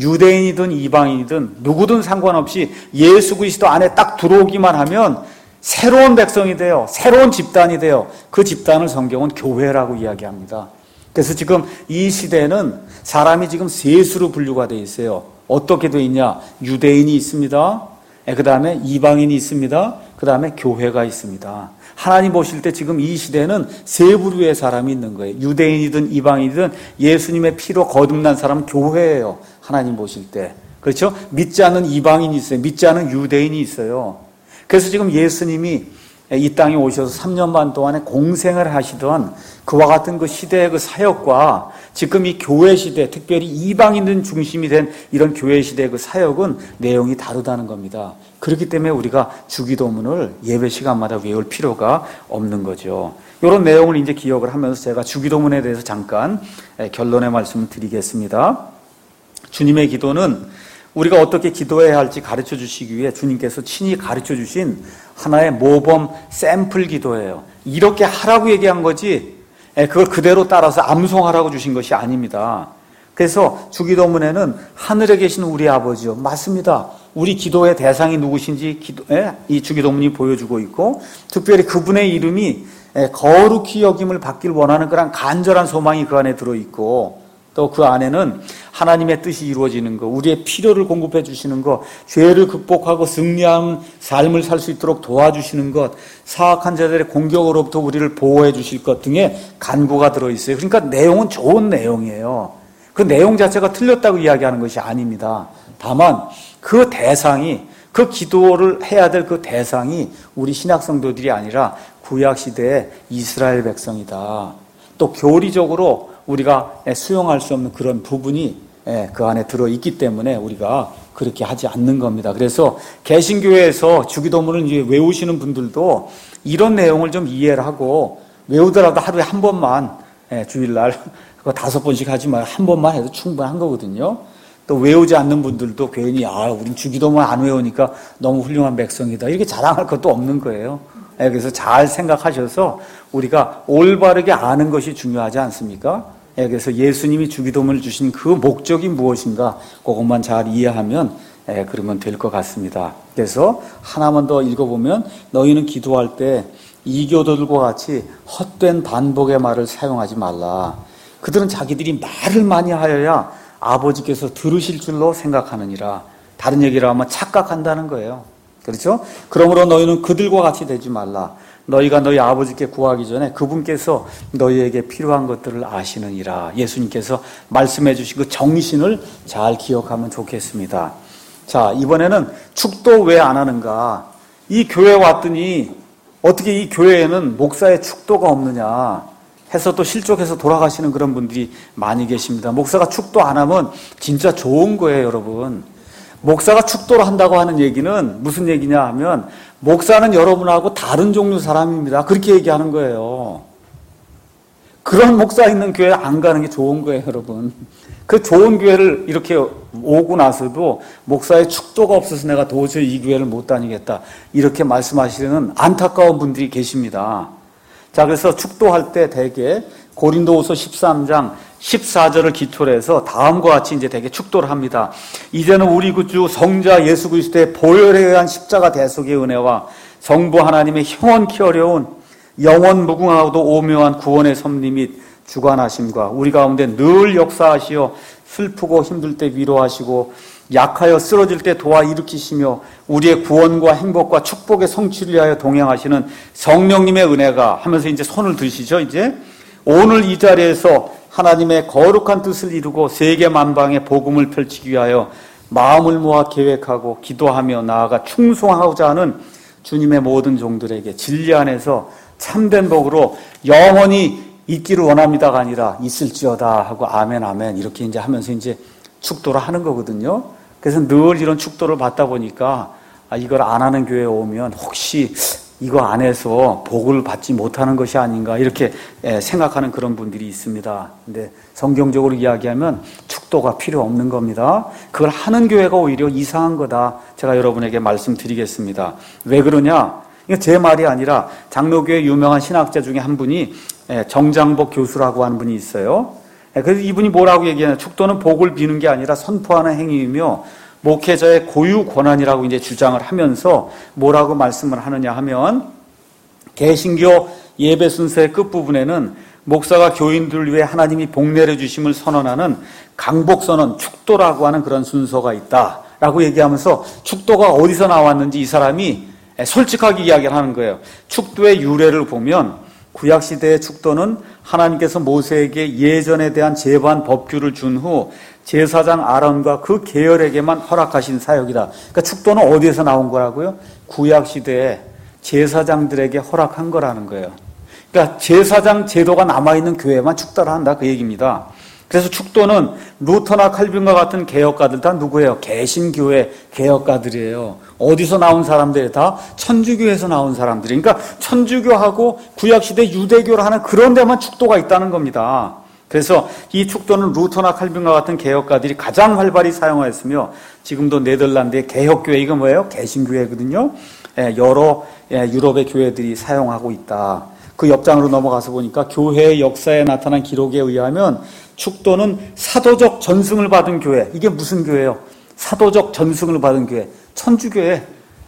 유대인이든 이방인이든 누구든 상관없이 예수 그리스도 안에 딱 들어오기만 하면 새로운 백성이 돼요. 새로운 집단이 돼요. 그 집단을 성경은 교회라고 이야기합니다. 그래서 지금 이 시대는 사람이 지금 세 수로 분류가 되어 있어요. 어떻게 되어 있냐? 유대인이 있습니다. 그 다음에 이방인이 있습니다. 그 다음에 교회가 있습니다. 하나님 보실 때 지금 이 시대는 세 부류의 사람이 있는 거예요. 유대인이든 이방인이든 예수님의 피로 거듭난 사람은 교회예요. 하나님 보실 때. 그렇죠? 믿지 않는 이방인이 있어요. 믿지 않는 유대인이 있어요. 그래서 지금 예수님이 이 땅에 오셔서 3년 반 동안에 공생을 하시던 그와 같은 그 시대의 그 사역과 지금 이 교회 시대, 특별히 이방인들 중심이 된 이런 교회 시대의 그 사역은 내용이 다르다는 겁니다. 그렇기 때문에 우리가 주기도문을 예배 시간마다 외울 필요가 없는 거죠. 이런 내용을 이제 기억을 하면서 제가 주기도문에 대해서 잠깐 결론의 말씀을 드리겠습니다. 주님의 기도는 우리가 어떻게 기도해야 할지 가르쳐 주시기 위해 주님께서 친히 가르쳐 주신 하나의 모범 샘플 기도예요. 이렇게 하라고 얘기한 거지 그걸 그대로 따라서 암송하라고 주신 것이 아닙니다. 그래서 주기도문에는 하늘에 계신 우리 아버지요. 맞습니다. 우리 기도의 대상이 누구신지 이 주기도문이 보여주고 있고 특별히 그분의 이름이 거룩히 여김을 받길 원하는 그런 간절한 소망이 그 안에 들어있고 또 그 안에는 하나님의 뜻이 이루어지는 것, 우리의 필요를 공급해 주시는 것, 죄를 극복하고 승리하는 삶을 살 수 있도록 도와주시는 것, 사악한 자들의 공격으로부터 우리를 보호해 주실 것 등의 간구가 들어있어요. 그러니까 내용은 좋은 내용이에요. 그 내용 자체가 틀렸다고 이야기하는 것이 아닙니다. 다만 그 대상이, 그 기도를 해야 될 그 대상이 우리 신약 성도들이 아니라 구약시대의 이스라엘 백성이다. 또 교리적으로 우리가 수용할 수 없는 그런 부분이 그 안에 들어있기 때문에 우리가 그렇게 하지 않는 겁니다. 그래서 개신교회에서 주기도문을 이제 외우시는 분들도 이런 내용을 좀 이해를 하고 외우더라도 하루에 한 번만 주일날 그거 5번씩 하지 말고 한 번만 해도 충분한 거거든요. 또 외우지 않는 분들도 괜히 우린 주기도문 안 외우니까 너무 훌륭한 백성이다 이렇게 자랑할 것도 없는 거예요. 그래서 잘 생각하셔서 우리가 올바르게 아는 것이 중요하지 않습니까? 그래서 예수님이 주기도문을 주신 그 목적이 무엇인가 그것만 잘 이해하면 그러면 될 것 같습니다. 그래서 하나만 더 읽어보면 너희는 기도할 때 이교도들과 같이 헛된 반복의 말을 사용하지 말라. 그들은 자기들이 말을 많이 하여야 아버지께서 들으실 줄로 생각하느니라. 다른 얘기를 하면 착각한다는 거예요. 그렇죠? 그러므로 너희는 그들과 같이 되지 말라. 너희가 너희 아버지께 구하기 전에 그분께서 너희에게 필요한 것들을 아시느니라. 예수님께서 말씀해 주신 그 정신을 잘 기억하면 좋겠습니다. 자, 이번에는 축도 왜 안 하는가? 이 교회 왔더니 어떻게 이 교회에는 목사의 축도가 없느냐 해서 또 실족해서 돌아가시는 그런 분들이 많이 계십니다. 목사가 축도 안 하면 진짜 좋은 거예요, 여러분. 목사가 축도를 한다고 하는 얘기는 무슨 얘기냐 하면 목사는 여러분하고 다른 종류 사람입니다. 그렇게 얘기하는 거예요. 그런 목사 있는 교회 안 가는 게 좋은 거예요, 여러분. 그 좋은 교회를 이렇게 오고 나서도 목사의 축도가 없어서 내가 도저히 이 교회를 못 다니겠다 이렇게 말씀하시는 안타까운 분들이 계십니다. 자, 그래서 축도할 때 대개 고린도후서 13장 14절을 기초로 해서 다음과 같이 이제 대개 축도를 합니다. 이제는 우리 구주 성자 예수 그리스도의 보혈에 의한 십자가 대속의 은혜와 성부 하나님의 형언키 어려운 영원 무궁하고도 오묘한 구원의 섭리 및 주관하심과 우리 가운데 늘 역사하시어 슬프고 힘들 때 위로하시고 약하여 쓰러질 때 도와 일으키시며 우리의 구원과 행복과 축복의 성취를 위하여 동행하시는 성령님의 은혜가 하면서 이제 손을 드시죠. 이제 오늘 이 자리에서 하나님의 거룩한 뜻을 이루고 세계 만방에 복음을 펼치기 위하여 마음을 모아 계획하고 기도하며 나아가 충성하고자 하는 주님의 모든 종들에게 진리 안에서 참된 복으로 영원히 있기를 원합니다가 아니라 있을지어다 하고 아멘 아멘 이렇게 이제 하면서 이제 축도를 하는 거거든요. 그래서 늘 이런 축도를 받다 보니까 이걸 안 하는 교회에 오면 혹시 이거 안 해서 복을 받지 못하는 것이 아닌가 이렇게 생각하는 그런 분들이 있습니다. 근데 성경적으로 이야기하면 축도가 필요 없는 겁니다. 그걸 하는 교회가 오히려 이상한 거다. 제가 여러분에게 말씀드리겠습니다. 왜 그러냐? 이거 제 말이 아니라 장로교회 유명한 신학자 중에 한 분이 정장복 교수라고 하는 분이 있어요. 그래서 이분이 뭐라고 얘기하냐? 축도는 복을 비는 게 아니라 선포하는 행위이며 목회자의 고유 권한이라고 이제 주장을 하면서 뭐라고 말씀을 하느냐 하면 개신교 예배 순서의 끝부분에는 목사가 교인들을 위해 하나님이 복 내려주심을 선언하는 강복선언 축도라고 하는 그런 순서가 있다라고 얘기하면서 축도가 어디서 나왔는지 이 사람이 솔직하게 이야기를 하는 거예요. 축도의 유래를 보면 구약시대의 축도는 하나님께서 모세에게 예전에 대한 제반 법규를 준 후 제사장 아론과 그 계열에게만 허락하신 사역이다. 그러니까 축도는 어디에서 나온 거라고요? 구약시대에 제사장들에게 허락한 거라는 거예요. 그러니까 제사장 제도가 남아있는 교회만 축도를 한다 그 얘기입니다. 그래서 축도는 루터나 칼빈과 같은 개혁가들 다 누구예요? 개신교회 개혁가들이에요. 어디서 나온 사람들이 다 천주교에서 나온 사람들이. 그러니까 천주교하고 구약시대 유대교를 하는 그런 데만 축도가 있다는 겁니다. 그래서 이 축도는 루터나 칼빈과 같은 개혁가들이 가장 활발히 사용하였으며 지금도 네덜란드의 개혁교회 이거 뭐예요? 개신교회거든요. 여러 유럽의 교회들이 사용하고 있다. 그 옆장으로 넘어가서 보니까 교회의 역사에 나타난 기록에 의하면 축도는 사도적 전승을 받은 교회. 이게 무슨 교회예요? 사도적 전승을 받은 교회. 천주교회.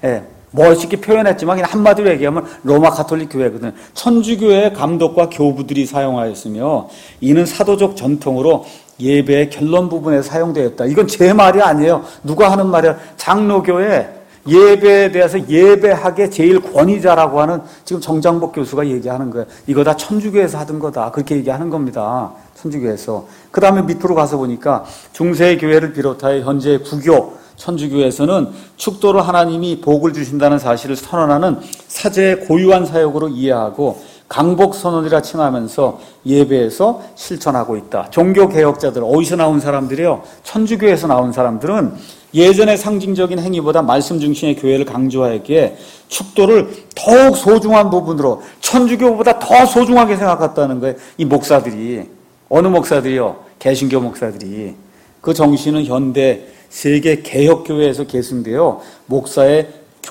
멋있게 표현했지만 그냥 한마디로 얘기하면 로마 가톨릭 교회거든. 천주교회의 감독과 교부들이 사용하였으며 이는 사도적 전통으로 예배의 결론 부분에 사용되었다. 이건 제 말이 아니에요. 누가 하는 말이야? 장로교회 예배에 대해서 예배하게 제일 권위자라고 하는 지금 정장복 교수가 얘기하는 거예요. 이거 다 천주교에서 하던 거다. 그렇게 얘기하는 겁니다. 천주교에서. 그 다음에 밑으로 가서 보니까 중세 교회를 비롯하여 현재 구교 천주교에서는 축도를 하나님이 복을 주신다는 사실을 선언하는 사제의 고유한 사역으로 이해하고 강복선언이라 칭하면서 예배에서 실천하고 있다. 종교개혁자들 어디서 나온 사람들이요? 천주교에서 나온 사람들은 예전의 상징적인 행위보다 말씀 중심의 교회를 강조하기에 축도를 더욱 소중한 부분으로 천주교보다 더 소중하게 생각했다는 거예요. 이 목사들이. 어느 목사들이요? 개신교 목사들이. 그 정신은 현대 세계 개혁교회에서 계승되어 목사의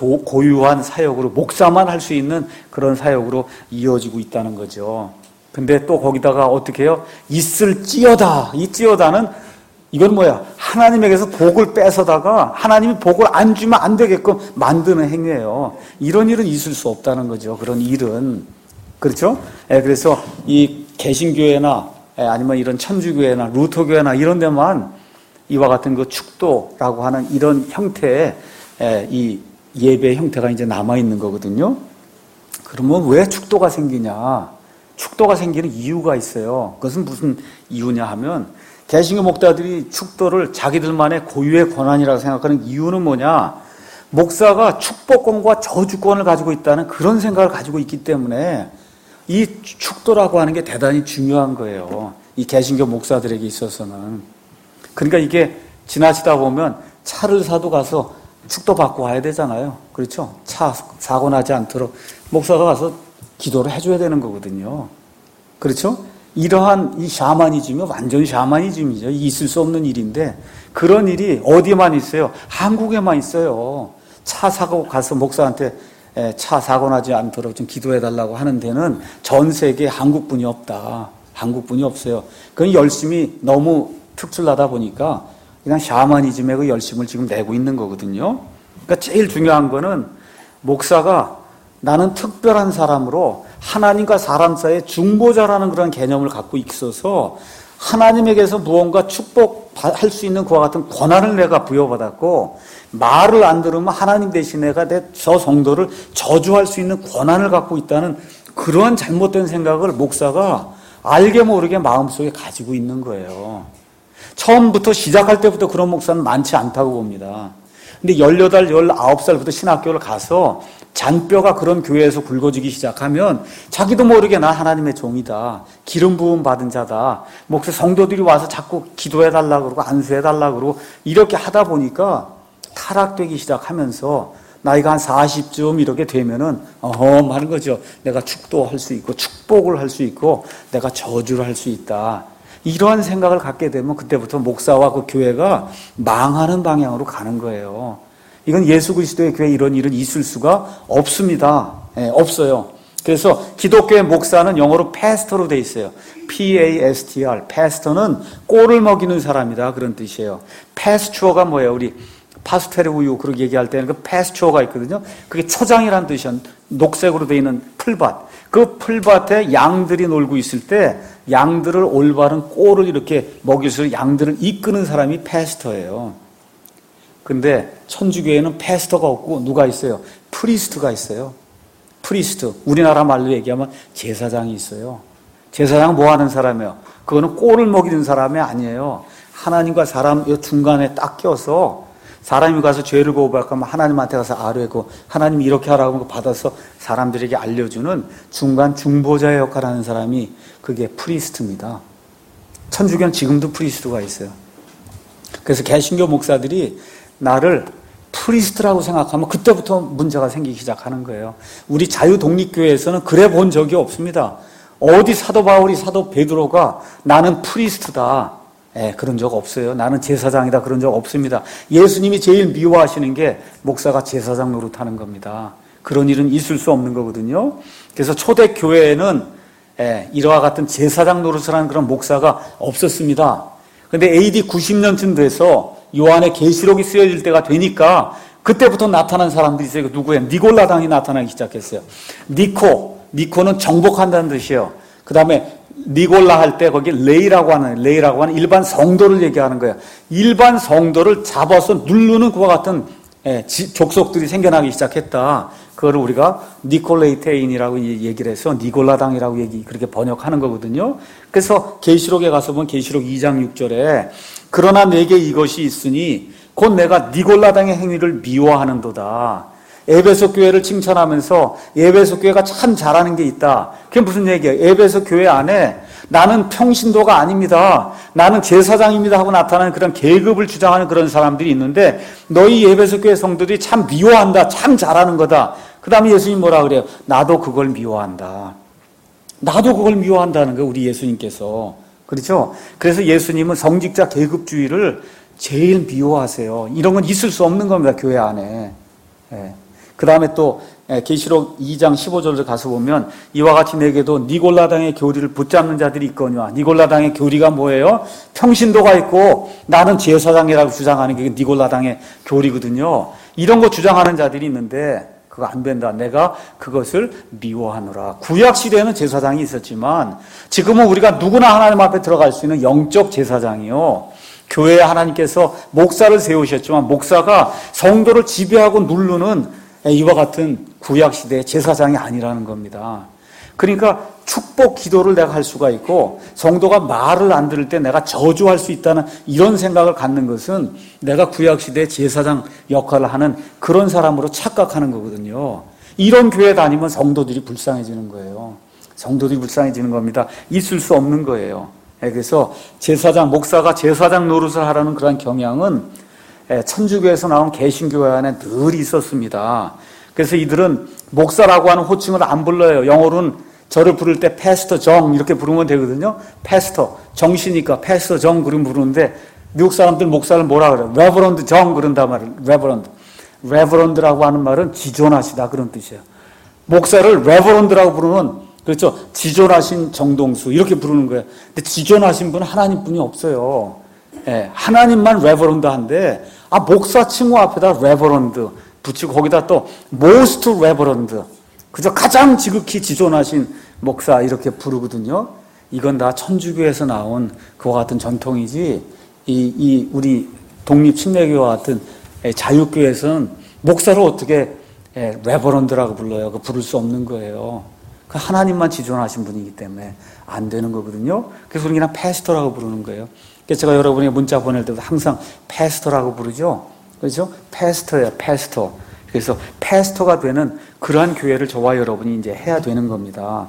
고유한 사역으로 목사만 할 수 있는 그런 사역으로 이어지고 있다는 거죠. 근데 또 거기다가 어떻게 해요? 있을지어다. 이 찌어다는 이건 뭐야? 하나님에게서 복을 뺏어다가 하나님이 복을 안 주면 안 되게끔 만드는 행위예요. 이런 일은 있을 수 없다는 거죠. 그런 일은. 그렇죠? 그래서 이 개신교회나 아니면 이런 천주교회나 루터교회나 이런 데만 이와 같은 그 축도라고 하는 이런 형태의 이 예배의 형태가 이제 남아있는 거거든요. 그러면 왜 축도가 생기냐? 축도가 생기는 이유가 있어요. 그것은 무슨 이유냐 하면 개신교 목사들이 축도를 자기들만의 고유의 권한이라고 생각하는 이유는 뭐냐? 목사가 축복권과 저주권을 가지고 있다는 그런 생각을 가지고 있기 때문에 이 축도라고 하는 게 대단히 중요한 거예요. 이 개신교 목사들에게 있어서는. 그러니까 이게 지나치다 보면 차를 사도 가서 축도 받고 와야 되잖아요. 그렇죠? 차 사고 나지 않도록 목사가 가서 기도를 해줘야 되는 거거든요. 그렇죠? 이러한 이 샤머니즘이 완전 샤머니즘이죠. 있을 수 없는 일인데 그런 일이 어디에만 있어요? 한국에만 있어요. 차 사고 가서 목사한테 차 사고 나지 않도록 좀 기도해달라고 하는 데는 전 세계에 한국분이 없다. 한국분이 없어요. 그건 열심히 너무 특출나다 보니까 그냥 샤머니즘의 그 열심을 지금 내고 있는 거거든요. 그러니까 제일 중요한 거는 목사가 나는 특별한 사람으로 하나님과 사람 사이의 중보자라는 그런 개념을 갖고 있어서 하나님에게서 무언가 축복할 수 있는 그와 같은 권한을 내가 부여받았고 말을 안 들으면 하나님 대신 내가 저 성도를 저주할 수 있는 권한을 갖고 있다는 그러한 잘못된 생각을 목사가 알게 모르게 마음속에 가지고 있는 거예요. 처음부터 시작할 때부터 그런 목사는 많지 않다고 봅니다. 근데 18, 19살부터 신학교를 가서 잔뼈가 그런 교회에서 굵어지기 시작하면 자기도 모르게 나 하나님의 종이다. 기름 부음 받은 자다. 목사 성도들이 와서 자꾸 기도해달라고 그러고 안수해달라고 그러고 이렇게 하다 보니까 타락되기 시작하면서 나이가 한 40쯤 이렇게 되면은 하는 거죠. 내가 축도할 수 있고 축복을 할 수 있고 내가 저주를 할 수 있다. 이러한 생각을 갖게 되면 그때부터 목사와 그 교회가 망하는 방향으로 가는 거예요. 이건 예수 그리스도의 교회에 이런 일은 있을 수가 없습니다. 없어요. 그래서 기독교의 목사는 영어로 패스터로 돼 있어요. P-A-S-T-R. 패스터는 꼴을 먹이는 사람이다. 그런 뜻이에요. 패스추어가 뭐예요? 우리 파스텔 우유 그렇게 얘기할 때는 그 패스추어가 있거든요. 그게 초장이라는 뜻이에요. 녹색으로 돼 있는 풀밭. 그 풀밭에 양들이 놀고 있을 때 양들을 올바른 꼴을 이렇게 먹여서 양들을 이끄는 사람이 패스터예요. 근데 천주교에는 패스터가 없고 누가 있어요? 프리스트가 있어요. 프리스트. 우리나라 말로 얘기하면 제사장이 있어요. 제사장은 뭐 하는 사람이에요? 그거는 꼴을 먹이는 사람이 아니에요. 하나님과 사람 중간에 딱 껴서 사람이 가서 죄를 고백하면 하나님한테 가서 아뢰고 하나님이 이렇게 하라고 받아서 사람들에게 알려주는 중간 중보자의 역할을 하는 사람이 그게 프리스트입니다. 천주교는 지금도 프리스트가 있어요. 그래서 개신교 목사들이 나를 프리스트라고 생각하면 그때부터 문제가 생기기 시작하는 거예요. 우리 자유독립교회에서는 그래 본 적이 없습니다. 어디 사도 바울이 사도 베드로가 나는 프리스트다. 그런 적 없어요. 나는 제사장이다. 그런 적 없습니다. 예수님이 제일 미워하시는 게 목사가 제사장 노릇하는 겁니다. 그런 일은 있을 수 없는 거거든요. 그래서 초대교회에는 이와 같은 제사장 노릇을 하는 그런 목사가 없었습니다. 그런데 AD 90년쯤 돼서 요한의 계시록이 쓰여질 때가 되니까 그때부터 나타난 사람들이 있어요. 누구예요? 니골라당이 나타나기 시작했어요. 니코는 정복한다는 뜻이에요. 그 다음에 니골라 할 때 거기 레이라고 하는 일반 성도를 얘기하는 거예요. 일반 성도를 잡아서 누르는 그와 같은 족속들이 생겨나기 시작했다. 그거를 우리가 니콜레이테인이라고 얘기를 해서 니골라당이라고 그렇게 번역하는 거거든요. 그래서 계시록에 가서 보면 계시록 2장 6절에 그러나 내게 이것이 있으니 곧 내가 니골라당의 행위를 미워하는도다. 에베소 교회를 칭찬하면서 에베소 교회가 참 잘하는 게 있다. 그게 무슨 얘기예요? 에베소 교회 안에 나는 평신도가 아닙니다. 나는 제사장입니다 하고 나타나는 그런 계급을 주장하는 그런 사람들이 있는데 너희 에베소 교회 성도들이 참 미워한다. 참 잘하는 거다. 그 다음에 예수님 뭐라 그래요? 나도 그걸 미워한다. 나도 그걸 미워한다는 거예요. 우리 예수님께서. 그렇죠? 그래서 예수님은 성직자 계급주의를 제일 미워하세요. 이런 건 있을 수 없는 겁니다. 교회 안에. 그 다음에 또 계시록 2장 15절을 가서 보면 이와 같이 내게도 니골라당의 교리를 붙잡는 자들이 있거니와 니골라당의 교리가 뭐예요? 평신도가 있고 나는 제사장이라고 주장하는 게 니골라당의 교리거든요. 이런 거 주장하는 자들이 있는데 그거 안 된다. 내가 그것을 미워하노라. 구약 시대에는 제사장이 있었지만 지금은 우리가 누구나 하나님 앞에 들어갈 수 있는 영적 제사장이요. 교회에 하나님께서 목사를 세우셨지만 목사가 성도를 지배하고 누르는 이와 같은 구약시대의 제사장이 아니라는 겁니다. 그러니까 축복 기도를 내가 할 수가 있고 성도가 말을 안 들을 때 내가 저주할 수 있다는 이런 생각을 갖는 것은 내가 구약시대의 제사장 역할을 하는 그런 사람으로 착각하는 거거든요. 이런 교회 다니면 성도들이 불쌍해지는 거예요. 성도들이 불쌍해지는 겁니다. 있을 수 없는 거예요. 그래서 목사가 제사장 노릇을 하라는 그런 경향은 천주교에서 나온 개신교회 안에 늘 있었습니다. 그래서 이들은 목사라고 하는 호칭을 안 불러요. 영어로는 저를 부를 때 패스터 정 이렇게 부르면 되거든요. 패스터 정시니까 패스터 정 그런 부르는데 미국 사람들 목사를 뭐라 그래요? 레버런드 정 그런단 말이에요. 레버런드. 레버런드라고 하는 말은 지존하시다 그런 뜻이에요. 목사를 레버런드라고 부르면 그렇죠. 지존하신 정동수 이렇게 부르는 거예요. 근데 지존하신 분은 하나님뿐이 없어요. 예, 하나님만 레버런드한데 목사 칭호 앞에다 레버런드 붙이고 거기다 또 most 레버런드 그저 가장 지극히 지존하신 목사 이렇게 부르거든요. 이건 다 천주교에서 나온 그와 같은 전통이지 우리 독립 침례교와 같은 자유교에서는 목사를 어떻게 레버런드라고 불러요? 그 부를 수 없는 거예요. 그 하나님만 지존하신 분이기 때문에 안 되는 거거든요. 그래서 우리는 그냥 패스터라고 부르는 거예요. 그래서 제가 여러분에게 문자 보낼 때도 항상 패스터라고 부르죠. 그렇죠? 패스터예요, 패스터. 그래서 패스터가 되는 그러한 교회를 저와 여러분이 이제 해야 되는 겁니다.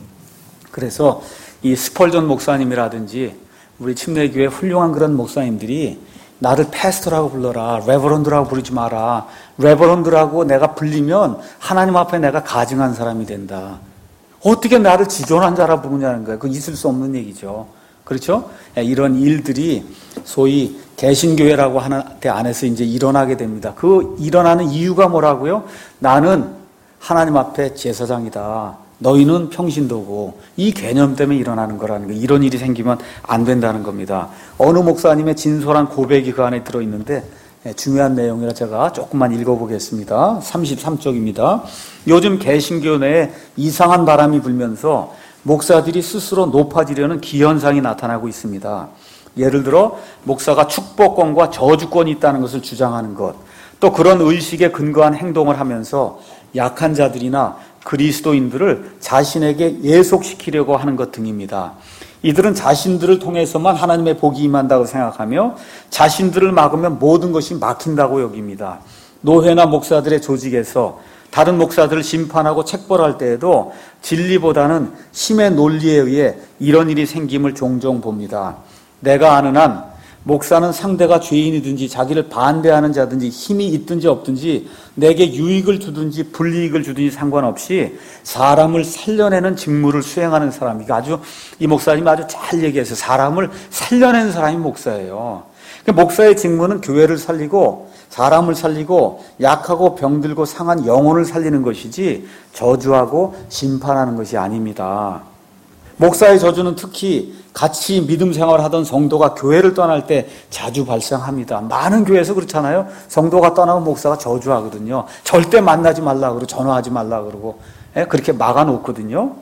그래서 이 스펄전 목사님이라든지 우리 침례교회 훌륭한 그런 목사님들이 나를 패스터라고 불러라. 레버런드라고 부르지 마라. 레버런드라고 내가 불리면 하나님 앞에 내가 가증한 사람이 된다. 어떻게 나를 지존한 자라 부르냐는 거예요. 그건 있을 수 없는 얘기죠. 그렇죠? 이런 일들이 소위 개신교회라고 하는 데 안에서 이제 일어나게 됩니다. 그 일어나는 이유가 뭐라고요? 나는 하나님 앞에 제사장이다. 너희는 평신도고 이 개념 때문에 일어나는 거라는 거예요. 이런 일이 생기면 안 된다는 겁니다. 어느 목사님의 진솔한 고백이 그 안에 들어있는데 중요한 내용이라 제가 조금만 읽어보겠습니다. 33쪽입니다. 요즘 개신교 내에 이상한 바람이 불면서 목사들이 스스로 높아지려는 기현상이 나타나고 있습니다. 예를 들어 목사가 축복권과 저주권이 있다는 것을 주장하는 것, 또 그런 의식에 근거한 행동을 하면서 약한 자들이나 그리스도인들을 자신에게 예속시키려고 하는 것 등입니다. 이들은 자신들을 통해서만 하나님의 복이 임한다고 생각하며 자신들을 막으면 모든 것이 막힌다고 여깁니다. 노회나 목사들의 조직에서 다른 목사들을 심판하고 책벌할 때에도 진리보다는 힘의 논리에 의해 이런 일이 생김을 종종 봅니다. 내가 아는 한 목사는 상대가 죄인이든지 자기를 반대하는 자든지 힘이 있든지 없든지 내게 유익을 주든지 불이익을 주든지 상관없이 사람을 살려내는 직무를 수행하는 사람. 이 목사님이 아주 잘 얘기해서 사람을 살려내는 사람이 목사예요. 목사의 직무는 교회를 살리고 사람을 살리고 약하고 병들고 상한 영혼을 살리는 것이지 저주하고 심판하는 것이 아닙니다. 목사의 저주는 특히 같이 믿음 생활을 하던 성도가 교회를 떠날 때 자주 발생합니다. 많은 교회에서 그렇잖아요. 성도가 떠나면 목사가 저주하거든요. 절대 만나지 말라 그러고 전화하지 말라 그러고 그렇게 막아놓거든요.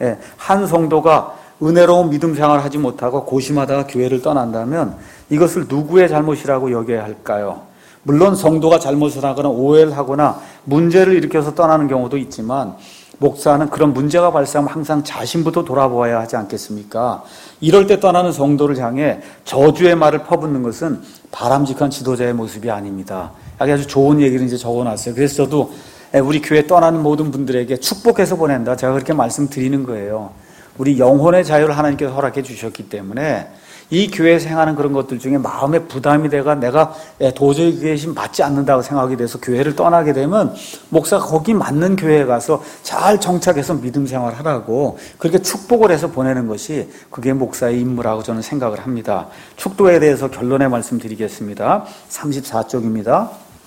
한 성도가 은혜로운 믿음 생활을 하지 못하고 고심하다가 교회를 떠난다면 이것을 누구의 잘못이라고 여겨야 할까요? 물론 성도가 잘못을 하거나 오해를 하거나 문제를 일으켜서 떠나는 경우도 있지만 목사는 그런 문제가 발생하면 항상 자신부터 돌아보아야 하지 않겠습니까? 이럴 때 떠나는 성도를 향해 저주의 말을 퍼붓는 것은 바람직한 지도자의 모습이 아닙니다. 아주 좋은 얘기를 이제 적어놨어요. 그래서 저도 우리 교회 떠나는 모든 분들에게 축복해서 보낸다. 제가 그렇게 말씀드리는 거예요. 우리 영혼의 자유를 하나님께서 허락해 주셨기 때문에 이 교회에서 행하는 그런 것들 중에 마음에 부담이 돼가 내가 도저히 그게 맞지 않는다고 생각이 돼서 교회를 떠나게 되면 목사가 거기 맞는 교회에 가서 잘 정착해서 믿음 생활하라고 그렇게 축복을 해서 보내는 것이 그게 목사의 임무라고 저는 생각을 합니다. 축도에 대해서 결론의 말씀드리겠습니다. 34쪽입니다.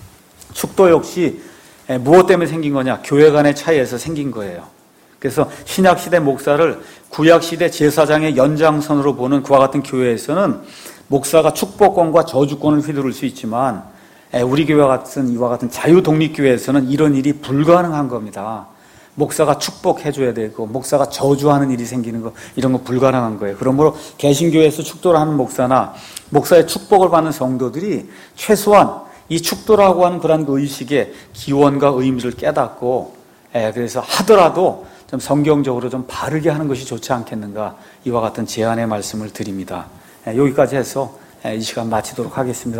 축도 역시 무엇 때문에 생긴 거냐? 교회 간의 차이에서 생긴 거예요. 그래서 신약시대 목사를 구약시대 제사장의 연장선으로 보는 그와 같은 교회에서는 목사가 축복권과 저주권을 휘두를 수 있지만 우리 교회와 같은 이와 같은 자유독립교회에서는 이런 일이 불가능한 겁니다. 목사가 축복해줘야 되고 목사가 저주하는 일이 생기는 거 이런 거 불가능한 거예요. 그러므로 개신교회에서 축도를 하는 목사나 목사의 축복을 받는 성도들이 최소한 이 축도라고 하는 그런 의식의 기원과 의미를 깨닫고 그래서 하더라도 좀 성경적으로 좀 바르게 하는 것이 좋지 않겠는가 이와 같은 제안의 말씀을 드립니다. 여기까지 해서 이 시간 마치도록 하겠습니다.